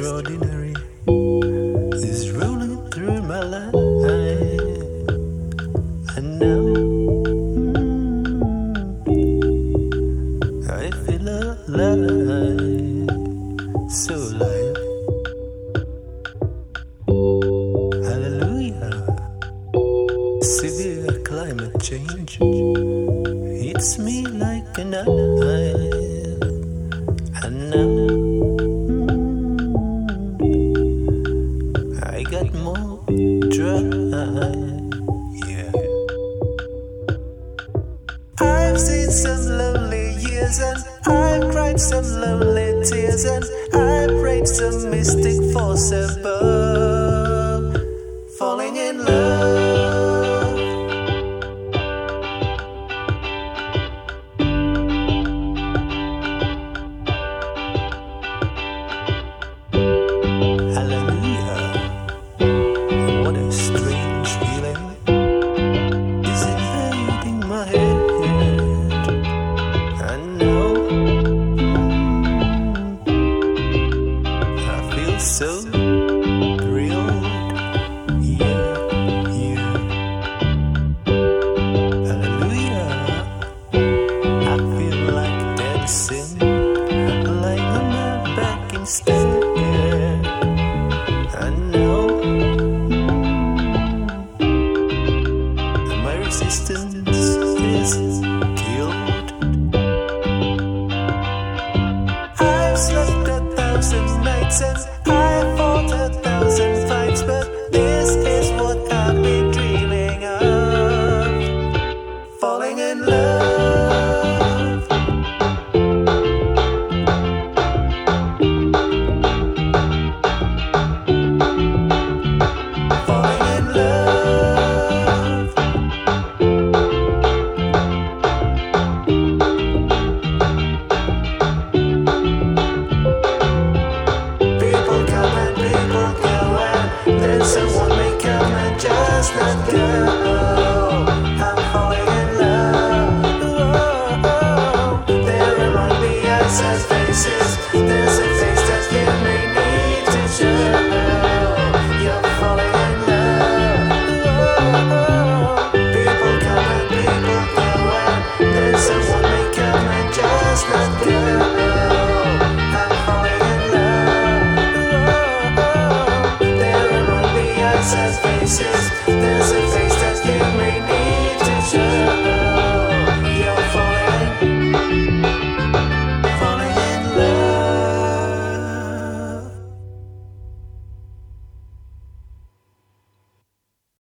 extraordinary is rolling through my life. And now I feel alive, so alive. Hallelujah. Severe climate change hits me like a knife. And now I got more drive. Yeah. I've seen some lonely years and I've cried some lonely tears and I prayed some mystic force above, falling in love. Hallelujah. What a strange feeling is invading my head. And now I feel so thrilled. Yeah, yeah. Hallelujah. I feel like dancing, lying on my back instead. And now my resistance is killed. I've slept 1,000 nights and I've fought 1,000 fights, but this is what I've been dreaming of, falling in love. Falling in love. People come and people go, and then someone may come and just not go.